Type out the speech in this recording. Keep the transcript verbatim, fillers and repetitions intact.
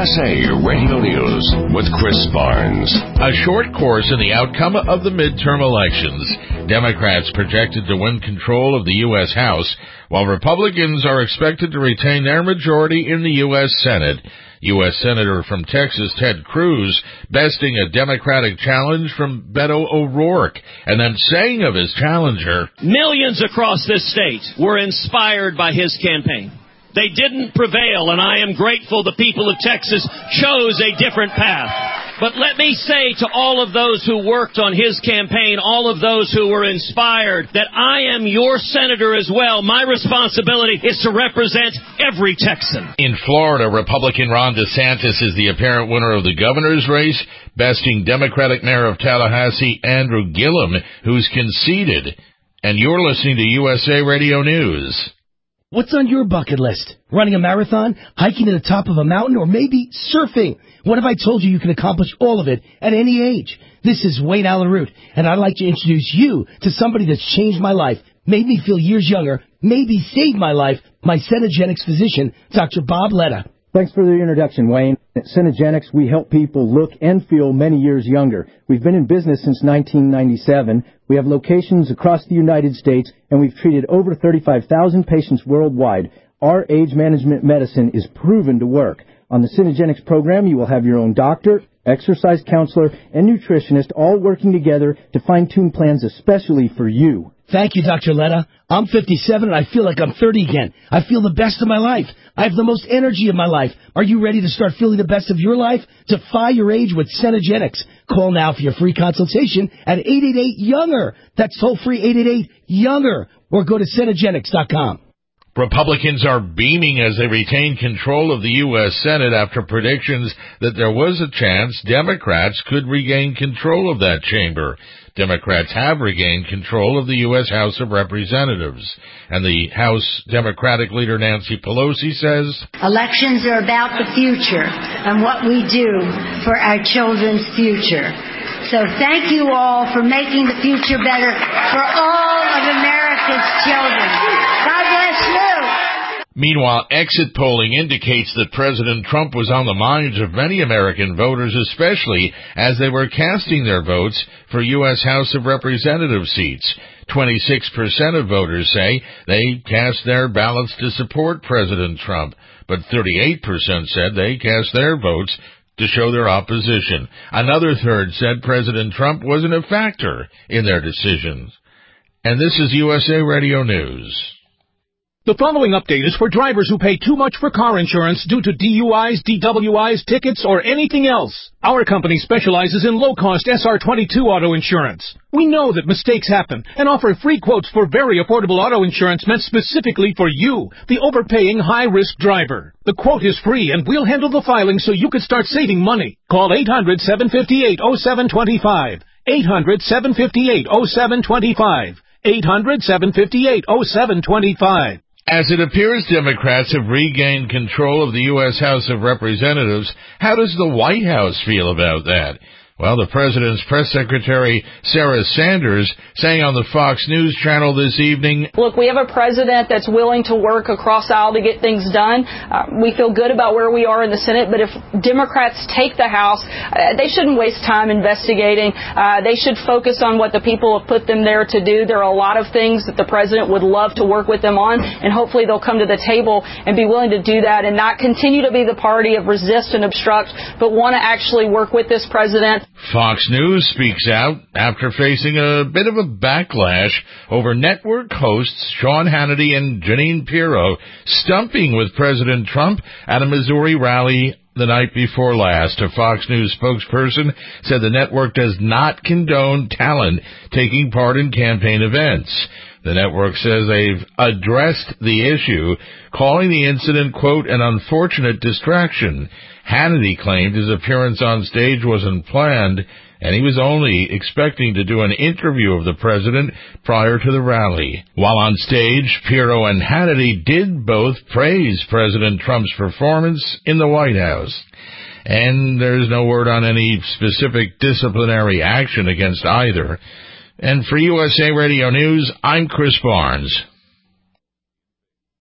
S A Radio News with Chris Barnes. A short course in the outcome of the midterm elections. Democrats projected to win control of the U S House, while Republicans are expected to retain their majority in the U S Senate. U S Senator from Texas Ted Cruz besting a Democratic challenge from Beto O'Rourke, and then saying of his challenger, "Millions across this state were inspired by his campaign. They didn't prevail, and I am grateful the people of Texas chose a different path. But let me say to all of those who worked on his campaign, all of those who were inspired, that I am your senator as well. My responsibility is to represent every Texan." In Florida, Republican Ron DeSantis is the apparent winner of the governor's race, besting Democratic Mayor of Tallahassee Andrew Gillum, who's conceded. And you're listening to U S A Radio News. What's on your bucket list? Running a marathon, hiking to the top of a mountain, or maybe surfing? What if I told you you can accomplish all of it at any age? This is Wayne Allen Root, and I'd like to introduce you to somebody that's changed my life, made me feel years younger, maybe saved my life, my Cenegenics physician, Doctor Bob Letta. Thanks for the introduction, Wayne. At Cenegenics, we help people look and feel many years younger. We've been in business since nineteen ninety-seven. We have locations across the United States, and we've treated over thirty-five thousand patients worldwide. Our age management medicine is proven to work. On the Cenegenics program, you will have your own doctor, exercise counselor, and nutritionist all working together to fine-tune plans especially for you. Thank you, Doctor Letta. I'm fifty-seven and I feel like I'm thirty again. I feel the best of my life. I have the most energy of my life. Are you ready to start feeling the best of your life? Defy your age with Cenegenics. Call now for your free consultation at eight eight eight, younger. That's toll-free eight eight eight, younger. Or go to Cenegenics dot com. Republicans are beaming as they retain control of the U S Senate after predictions that there was a chance Democrats could regain control of that chamber. Democrats have regained control of the U S House of Representatives. And the House Democratic leader Nancy Pelosi says, "Elections are about the future and what we do for our children's future. So thank you all for making the future better for all of America's children. God bless you." Meanwhile, exit polling indicates that President Trump was on the minds of many American voters, especially as they were casting their votes for U S House of Representatives seats. twenty-six percent of voters say they cast their ballots to support President Trump, but thirty-eight percent said they cast their votes to show their opposition. Another third said President Trump wasn't a factor in their decisions. And this is U S A Radio News. The following update is for drivers who pay too much for car insurance due to D U Is, D W Is, tickets, or anything else. Our company specializes in low-cost S R twenty-two auto insurance. We know that mistakes happen and offer free quotes for very affordable auto insurance meant specifically for you, the overpaying high-risk driver. The quote is free, and we'll handle the filing so you can start saving money. Call eight hundred, seven five eight, oh seven two five. eight hundred, seven five eight, oh seven two five. eight hundred, seven five eight, oh seven two five. As it appears Democrats have regained control of the U S House of Representatives, how does the White House feel about that? Well, the president's press secretary, Sarah Sanders, saying on the Fox News channel this evening, "Look, we have a president that's willing to work across aisle to get things done. Uh, we feel good about where we are in the Senate, but if Democrats take the House, uh, they shouldn't waste time investigating. Uh, they should focus on what the people have put them there to do. There are a lot of things that the president would love to work with them on, and hopefully they'll come to the table and be willing to do that and not continue to be the party of resist and obstruct, but want to actually work with this president." Fox News speaks out after facing a bit of a backlash over network hosts Sean Hannity and Jeanine Pirro stumping with President Trump at a Missouri rally the night before last. A Fox News spokesperson said the network does not condone talent taking part in campaign events. The network says they've addressed the issue, calling the incident, quote, "an unfortunate distraction." Hannity claimed his appearance on stage wasn't planned, and he was only expecting to do an interview of the president prior to the rally. While on stage, Pirro and Hannity did both praise President Trump's performance in the White House. And there's no word on any specific disciplinary action against either. And for U S A Radio News, I'm Chris Barnes.